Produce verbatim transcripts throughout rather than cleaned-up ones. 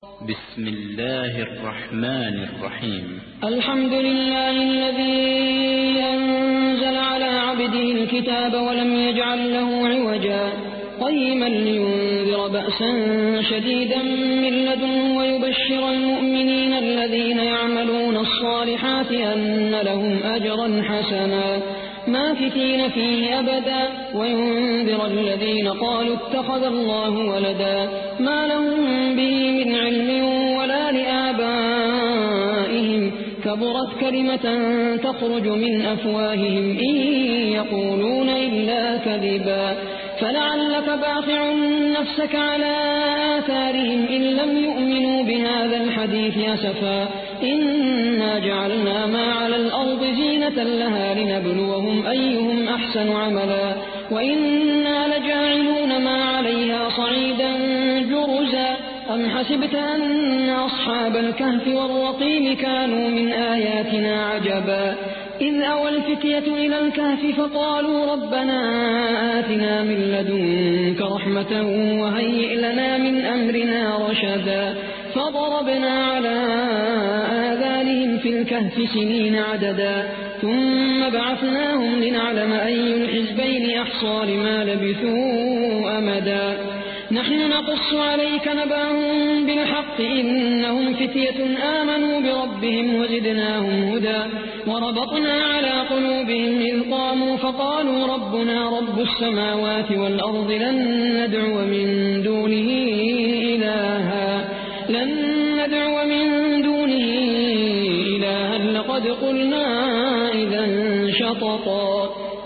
بسم الله الرحمن الرحيم. الحمد لله الذي أنزل على عبده الكتاب ولم يجعل له عوجا قيما لينذر بأسا شديدا من لدنه ويبشر المؤمنين الذين يعملون الصالحات أن لهم أجرا حسنا ماكثين فيه أبدا وينذر الذين قالوا اتخذ الله ولدا ما لهم به من علم ولا لآبائهم كبرت كلمة تخرج من أفواههم إن يقولون إلا كذبا فلعلك باخع نفسك على آثارهم إن لم يؤمنوا بهذا الحديث أسفا إنا جعلنا ما على الأرض زينة لها لنبلوهم أيهم أحسن عملا وإنا لجاعلون ما عليها صعيدا جرزا أم حسبت أن أصحاب الكهف والرقيم كانوا من آياتنا عجبا إذ أوى الفتية إلى الكهف فقالوا ربنا آتنا من لدنك رحمة وهيئ لنا من أمرنا رشدا فضربنا على آذانهم في الكهف سنين عددا ثم بعثناهم لنعلم أي الحزبين أحصى لما لبثوا أمدا نحن نقص عليك نبأهم بالحق إنهم فتية آمنوا بربهم وزدناهم هدى وربطنا على قلوبهم إذ قاموا فقالوا ربنا رب السماوات والأرض لن ندعو من دونه إلها لن ندعو من دونه إلها لقد قلنا إذا شططا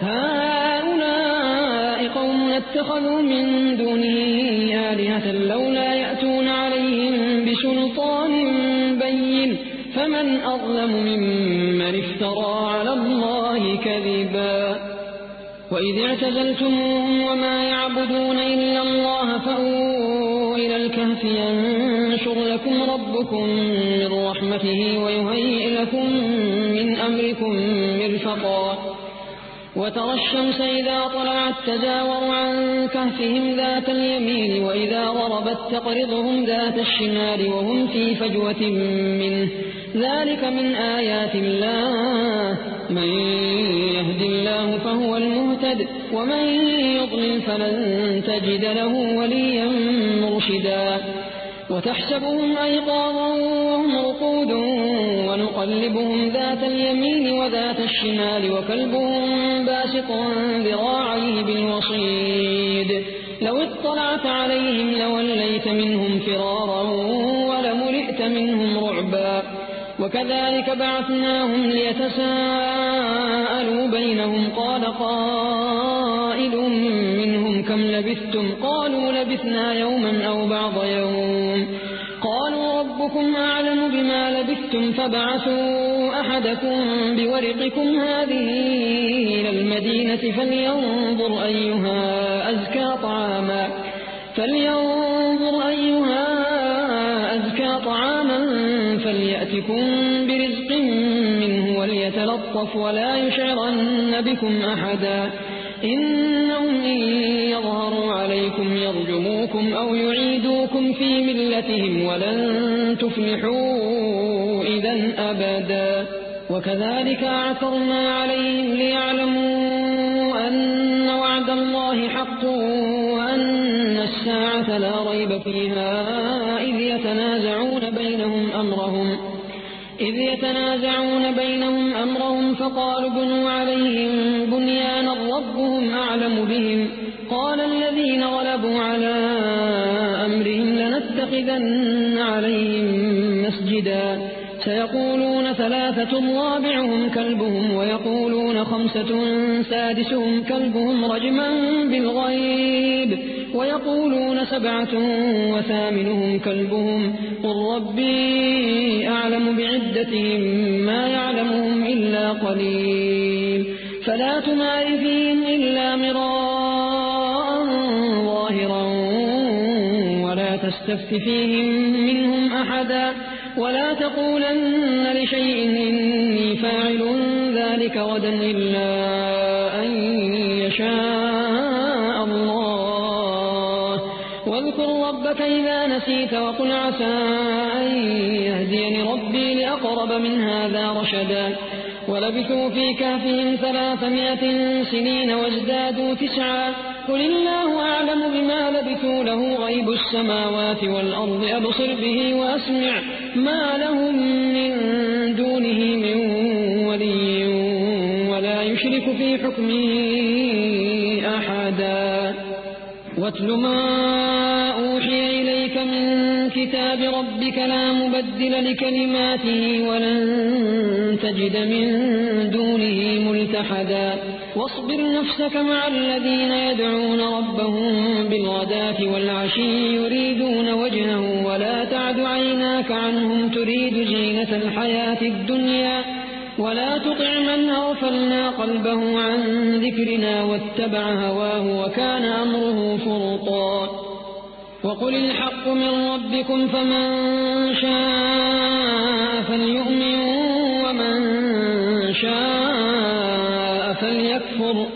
هؤلاء قوم اتخذوا من دونه آلهة لولا يأتون عليهم بسلطان بين فمن أظلم ممن افترى على الله كذبا وإذ اعتزلتموهم وما يعبدون إلا الله فأووا إلى الكهف ينشر لكم ربكم من رحمته ويهيئ لكم من أمركم مرفقا وترى الشمس إذا طلعت تزاور عن كهفهم ذات اليمين وإذا غربت تقرضهم ذات الشمال وهم في فجوة منه ذلك من آيات الله من يهد الله فهو المهتد ومن يضلل فلن تجد له وليا مرشدا وتحسبهم أيقاظا وهم رقود ونقلبهم ذات اليمين وذات الشمال وكلبهم باسط ذراعيه بالوصيد لو اطلعت عليهم لوليت منهم فرارا ولملئت منهم رعبا وكذلك بعثناهم ليتساءلوا بينهم قال قائل منهم كم لبثتم قالوا لبثنا يوما أو بعض يوم قالوا ربكم أعلم بما لبثتم فابعثوا أحدكم بورقكم هذه إلى المدينة فلينظر أيها أزكى طعاما فلينظر أيها أزكى طعاما فليأتكم برزق منه وليتلطف ولا يشعرن بكم أحدا إنهم إن يظهروا عليكم يرجموكم أو يعيدوكم في ملتهم ولن تفلحوا إذا أبدا وكذلك أعثرنا عليهم ليعلموا أن وعد الله حق وأن الساعة لا ريب فيها إذ يتنازعون بينهم أمرهم إذ يتنازعون بينهم أمرهم فقالوا بنوا عليهم بنيانا ربهم أعلم بهم قال الذين غلبوا على أمرهم لنتخذن عليهم مسجدا سيقولون ثلاثة رابعهم كلبهم ويقولون خمسة سادسهم كلبهم رجما بالغيب ويقولون سبعة وثامنهم كلبهم قل ربي أعلم بعدتهم ما يعلمهم إلا قليل فلا تمار فيهم إلا مراء ظاهرا ولا تستفت فيهم منهم أحدا ولا تقولن لشيء إني فاعل ذلك غدا إلا أن يشاء الله واذكر ربك إذا نسيت وقل عسى أن يهديني ربي لأقرب من هذا رشدا ولبثوا في كهفهم ثلاثمائة سنين وازدادوا تسعا قل الله أعلم بما لبثوا له غيب السماوات والأرض أبصر به وأسمع ما لهم من دونه من ولي ولا يشرك في حكمه أحدا واتل ما أوحي إليك من كتاب ربك لا مبدل لكلماته ولن تجد من دونه ملتحدا واصبر نفسك مع الذين يدعون ربهم بالغداة والعشي يريدون وجهه ولا تعد عيناك عنهم تريد زينة الحياة الدنيا ولا تطع من أغفلنا قلبه عن ذكرنا واتبع هواه وكان أمره فرطا وقل الحق من ربكم فمن شاء فليؤمن ومن شاء فليكفر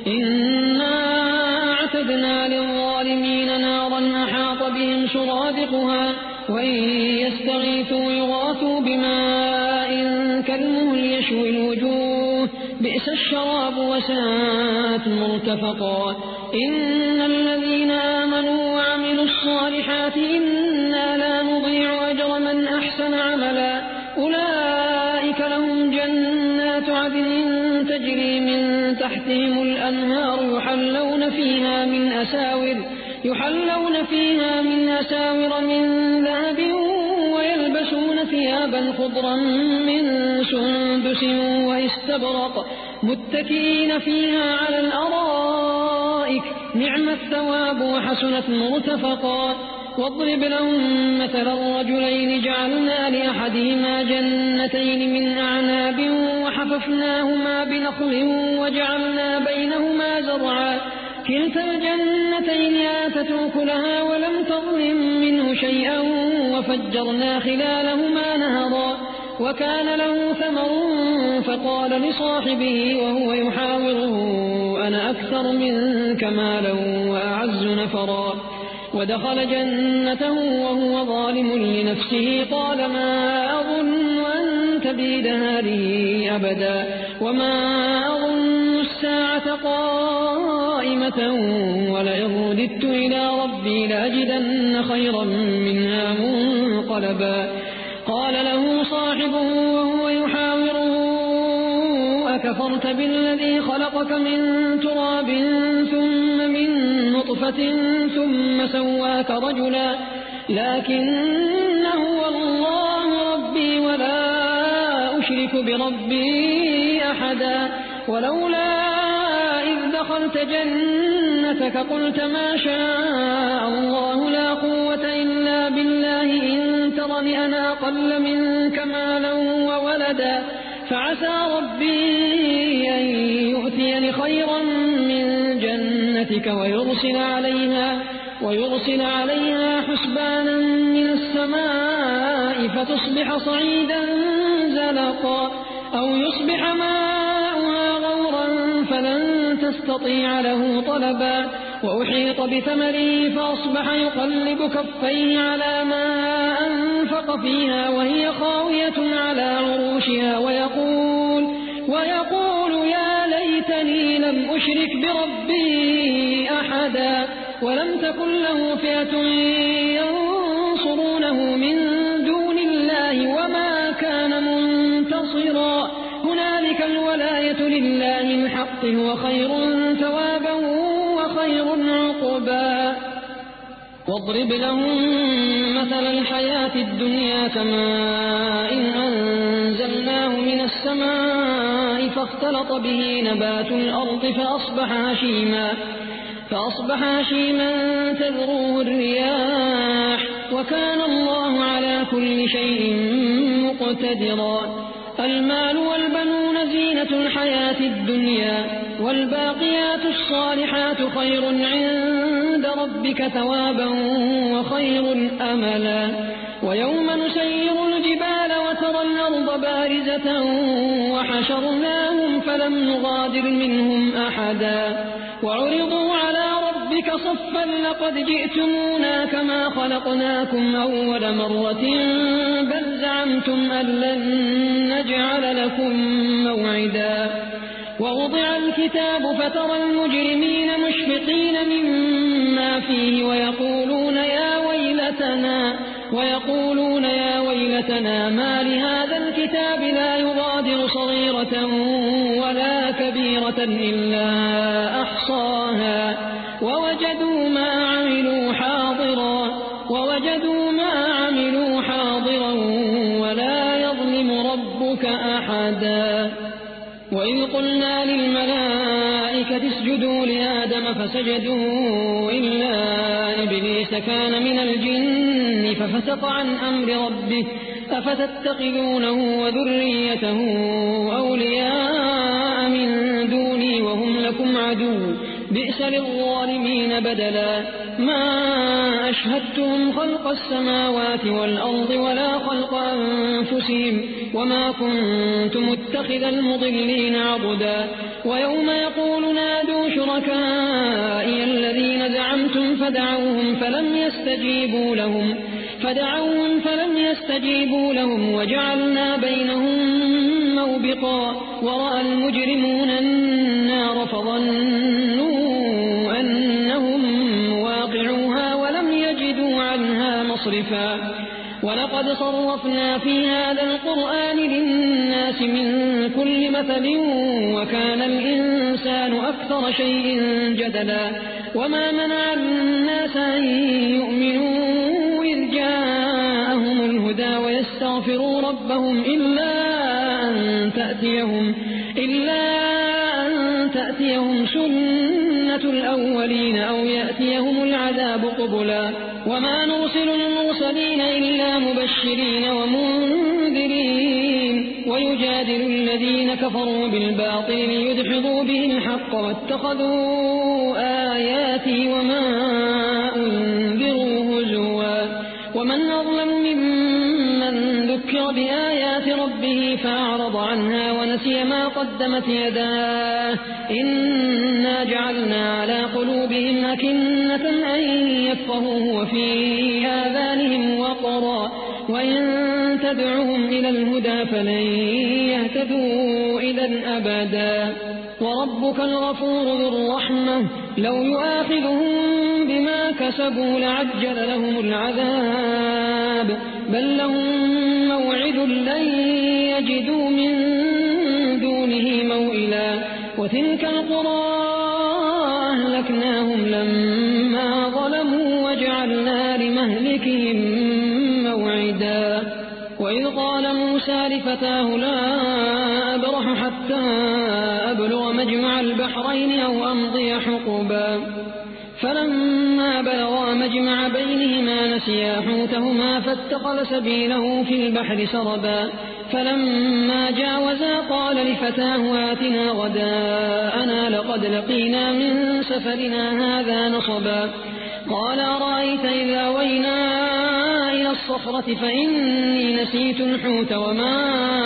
إنا أعتدنا للظالمين نارا أحاط بهم سرادقها وإن يستغيثوا يغاثوا بماء كالمهل يشوي الوجوه بئس الشراب وساءت مرتفقا إن الذين آمنوا وعملوا الصالحات إنا لا نضيع أجر من أحسن عملا أولئك لهم جنات عدن تجري من تحتهم الأنهار يحلون فيها من أساور يحلون فيها من أساور من ذهب ويلبسون ثيابا خضرا من سندس واستبرق متكئين فيها على الأرائك نعم الثواب وحسنت مرتفقا واضرب لهم مثل الرجلين جعلنا لأحدهما جنتين من أعناب وحففناهما بنخل وجعلنا بينهما زرعا كلتا الجنتين آتت أكلها ولم تظلم منه شيئا وفجرنا خلالهما نهرا وكان له ثمر فقال لصاحبه وهو يحاوره أنا أكثر منك مالا وأعز نفرا ودخل جنته وهو ظالم لنفسه قال ما أظن أن تبيد هذه أبدا وما أظن الساعة قائمة ولئن رددت إلى ربي لأجدن خيرا منها منقلبا قال له صاحبه وهو يحاوره أكفرت بالذي خلقك من تراب ثم من نطفة ثم سواك رجلا لكن هو الله ربي ولا أشرك بربي أحدا ولولا إذ دخلت جنتك قلت ما شاء الله لا قوة إلا بالله إن ترني أنا أقل منك مالا وولدا فعسى ربي أن يؤتيني خيرا من جنتك ويرسل عليها ويرسل عليها حسبانا من السماء فتصبح صعيدا زلقا أو يصبح ماؤها غورا فلن تستطيع له طلبا وأحيط بثمره فأصبح يقلب كفيه على ما أنفق فيها وهي خاوية على عروشها ويقول, ويقول يا ليتني لم أشرك بربي أحدا ولم تكن له فئة ينصرونه من دون الله وما كان منتصرا هنالك الولاية لله الحق هو خير ثوابا وخير عقبا واضرب لهم مثل الحياة الدنيا كماء إن أنزلناه من السماء فاختلط به نبات الأرض فأصبح هشيما فأصبح هشيما تذروه الرياح وكان الله على كل شيء مقتدرا المال والبنون زينة الحياة الدنيا والباقيات الصالحات خير عند ربك ثوابا وخير أملا ويوم نسير الجبال وترى الأرض بارزة وحشرناهم فلم نغادر منهم أحدا وعرضوا على ربك ربك صفا لقد جئتمونا كما خلقناكم أول مرة بل زعمتم أن لن نجعل لكم موعدا ووضع الكتاب فترى المجرمين مشفقين مما فيه ويقولون يا ويلتنا ويقولون يا ويلتنا ما لهذا الكتاب لا يغادر صغيرة ولا كبيرة إلا أحصاها ووجدوا ما عملوا حاضرا ووجدوا ما عملوا حاضرا ولا يظلم ربك أحدا وإذ قلنا للملائكة اسجدوا لآدم فسجدوا إلا إبليس كان من الجن ففسق عن أمر ربه أفتتخذونه وذريته أولياء من دوني وهم لكم عدو بئس للظالمين بدلا ما أشهدتهم خلق السماوات والأرض ولا خلق أنفسهم وما كنت متخذ المضلين عضدا ويوم يقول نادوا شركائي الذين زعمتم فدعوهم فلم يستجيبوا لهم فدعوهم فلم يستجيبوا لهم وجعلنا بينهم موبقا ورأى المجرمون النار فظنوا أنهم مواقعوها ولم يجدوا عنها مصرفا ولقد صرفنا في هذا القرآن للناس من كل مثل وكان الإنسان أكثر شيء جدلا وما منع الناس أن يؤمنوا إذ جاءهم الهدى ويستغفروا ربهم إلا أن تأتيهم إلا أن تأتيهم سنة الأولين أو يأتيهم العذاب قبلا وما نرسل المرسلين إلا مبشرين ومنذرين ويجادل الذين كفروا بالباطل ليدحضوا به الحق واتخذوا آياتي وما أنذروا هزوا ومن أظلم ممن ذكر بآيات ربه فأعرض عنها ونسي ما قدمت يداه إنا جعلنا على قلوبهم أكنة أن يفقهوه وفي آذانهم وقرا وإن تدعهم إلى الهدى فلن يهتدوا إذا أبدا وربك الغفور ذو الرحمة لو يؤاخذهم بما كسبوا لعجل لهم العذاب بل لهم موعد لن يجدوا من دونه موئلا وتلك القرى أهلكناهم لما ظلموا وجعلنا لمهلكهم موعدا وإذ قال موسى لفتاه لا أبرح حتى أبلغ مجمع البحرين أو أمضي حقبا فلما بلغا مجمع بينهما نسيا حوتهما فاتخذ سبيله في البحر سربا فلما جاوزا قال لفتاه آتنا غداءنا لقد لقينا من سفرنا هذا نصبا قال أرأيت إذا وينا إلى الصخرة فإني نسيت الحوت وما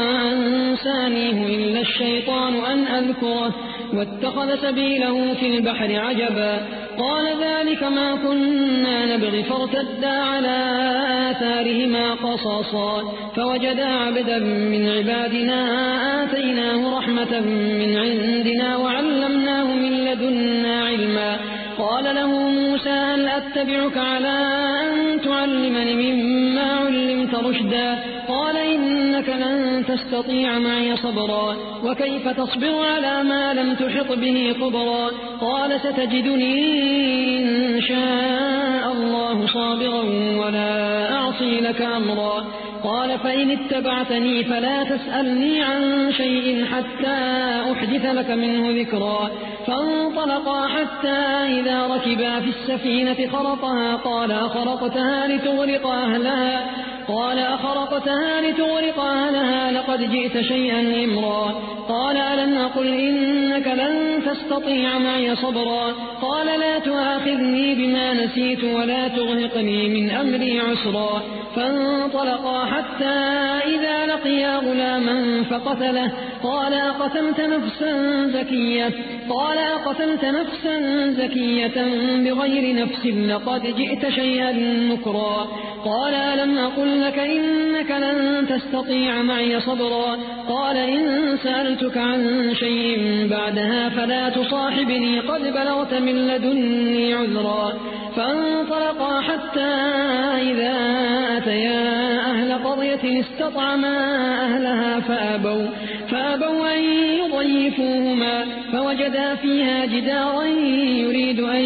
أنسانيه إلا الشيطان أن أذكره واتخذ سبيله في البحر عجبا قال ذلك ما كنا نبغي فارتدا على آثارهما قصصا فوجدا عبدا من عبادنا آتيناه رحمة من عندنا وعلمناه من لدنا علما قال له موسى هل أتبعك على أن تعلمني مما علمت رشدا قال إنك لن تستطيع معي صبرا وكيف تصبر على ما لم تحط به خبرا قال ستجدني إن شاء الله صابرا ولا أعصي لك أمرا قال فإن اتبعتني فلا تسألني عن شيء حتى أحدث لك منه ذكرا فانطلقا حتى إذا ركبا في السفينة خرقها قال أخرقتها لتغرق أهلها قال أخرقتها لتغرق أهلها لقد جئت شيئا إمرا قال ألم أقل إنك لن تستطيع معي صبرا قال لا تؤاخذني بما نسيت ولا ترهقني من أمري عسرا فانطلقا حتى إذا لقيا غلاما فقتله قال أقتلت نفسا زكية قال أقتلت نفسا زكية بغير نفس لقد جئت شيئا نكرا قال ألم أقل لك إنك لن تستطيع معي صبرا قال إن سألتك عن شيء بعدها فلا تصاحبني قد بلغت من لدني عذرا فانطلقا حتى إذا أتيا أهل قرية استطعما أهلها فأبوا, فأبوا أن يضيفوهما فوجدا فيها جدارا يريد أن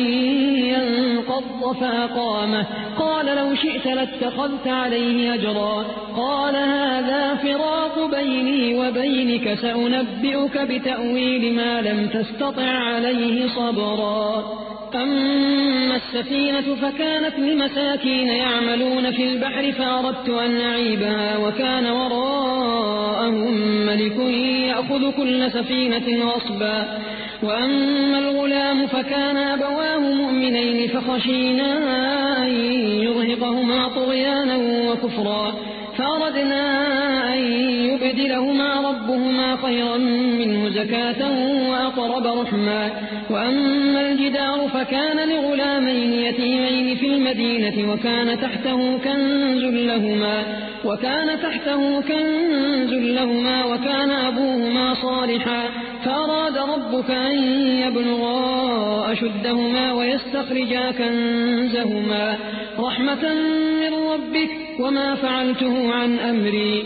ينقض فأقامه قال لو شئت لاتخذت عليه أجرا قال هذا فراق بيني وبينك سأنبئك بتأويل ما لم تستطع عليه صبرا أما السفينة فكانت لمساكين يعملون في البحر فأردت أن أعيبها وكان وراءهم ملك يأخذ كل سفينة غصبا وأما الغلام فكان أبواه مؤمنين فخشينا أن يرهقهما طغيانا وكفرا فأردنا أن يبدلهما ربهما خيرا منه زكاة وأقرب رحما وأما الجدار فكان لغلامين يتيمين في المدينة وكان تحته كنز لهما وكان تحته كنز لهما وكان أبوهما صالحا فأراد ربك أن يبلغا أشدهما ويستخرجا كنزهما رحمة من ربك وما فعلته عن أمري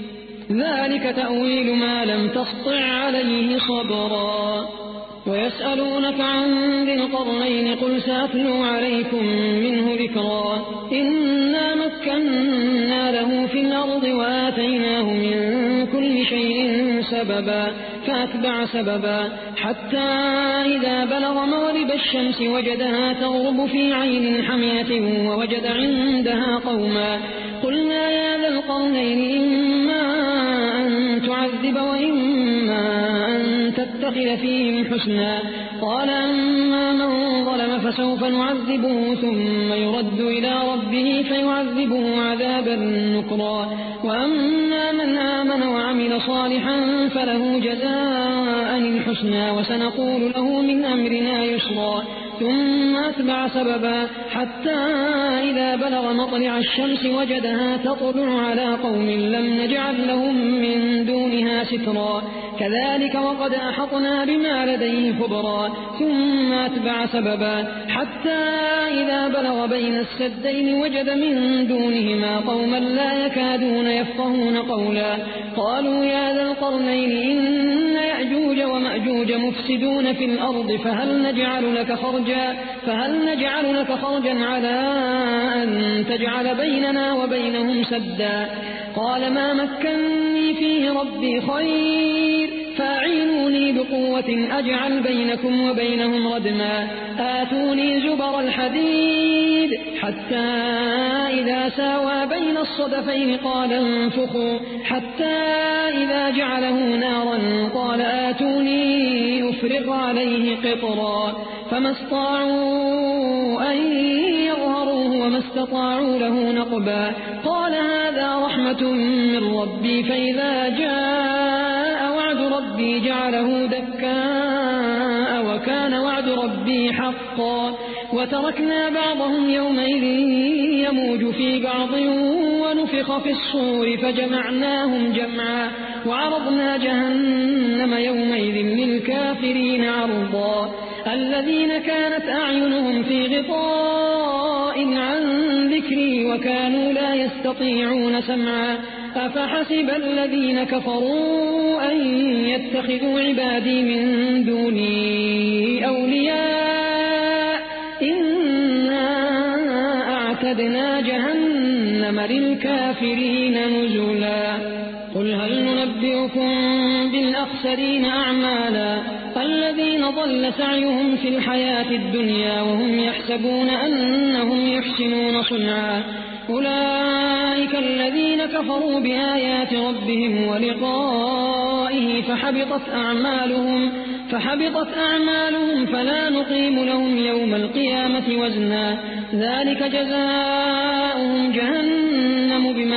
ذلك تأويل ما لم تسطع عليه صبرا ويسألونك عن ذي القرنين قل سأتلو عليكم منه ذكرا إنا مكنا له في الأرض وآتيناه من كل شيء سببا فأتبع سببا حتى إذا بلغ مغرب الشمس وجدها تغرب في عين حمية ووجد عندها قوما قلنا يا ذا القرنين إما أن تعذب وإما أن تتخذ فيهم حسنا قال أما من ظلم فسوف نعذبه ثم يرد إلى ربه فيعذبه عذابا نكرا وأما من آمن وعمل صالحا فله جزاء الحسنى وسنقول له من أمرنا يسرا ثم أتبع سببا حتى إذا بلغ مطلع الشمس وجدها تطلع على قوم لم نجعل لهم من دونها سترا كذلك وقد أحطنا بما لديه خبرا ثم أتبع سببا حتى إذا بلغ بين السدين وجد من دونهما قوما لا يكادون يفقهون قولا قالوا يا ذا القرنين إن يأجوج ومأجوج مفسدون في الأرض فهل نجعل لك خرجا فهل نجعل لك خرجا على أن تجعل بيننا وبينهم سدا قال ما مكنني فيه ربي خير فأعينوني بقوة أجعل بينكم وبينهم ردما آتوني زبر الحديد حتى إذا ساوى بين الصدفين قال انفخوا حتى إذا جعله نارا قال آتوني أفرغ عليه قطرا فما استطاعوا أن يظهروه وما استطاعوا له نقبا قال هذا رحمة من ربي فإذا جاء وعد ربي جعله دكاء وكان وعد ربي حقا وتركنا بعضهم يومئذ يموج في بعض ونفخ في الصور فجمعناهم جمعا وعرضنا جهنم يومئذ للكافرين عرضا الذين كانت أعينهم في غطاء عن ذكري وكانوا لا يستطيعون سمعا أفحسب الذين كفروا أن يتخذوا عبادي من دوني أولياء إنا أعتدنا جهنم للكافرين نزلا قل هل ننبئكم بالأخسرين أعمالا الذين ضل سعيهم في الحياة الدنيا وهم يحسبون أنهم يحسنون صنعا أولئك الذين كفروا بآيات ربهم ولقائه فحبطت أعمالهم فحبطت أعمالهم فلا نقيم لهم يوم القيامة وزنا ذلك جزاؤهم جهنم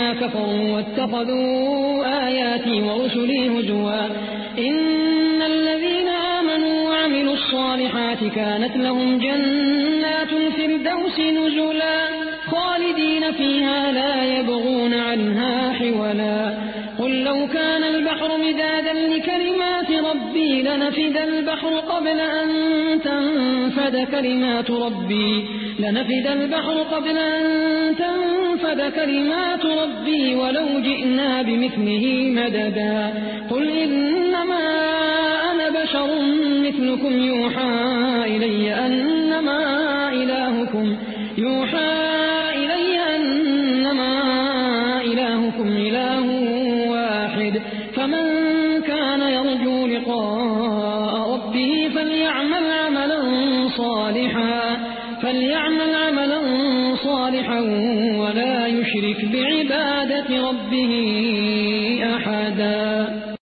كفروا واتخذوا آياتي ورسلي هزوا إن الذين آمنوا وعملوا الصالحات كانت لهم جنات الفردوس نزلا خالدين فيها لا يبغون عنها حولا قل لو كان البحر مدادا لكلمات ربي لنفد البحر قبل أن تنفد كلمات ربي لنفد البحر قبل أن تنفد كلمات ربي ولو جئنا بمثله مددا قل إنما أنا بشر مثلكم يوحى إلي أنما إلهكم يوحى إلي أنما إلهكم إله واحد فمن كان يرجو لقاء ربه فليعمل عملا صالحا فليعمل عملا صالحا ولا يشرك بعبادة ربه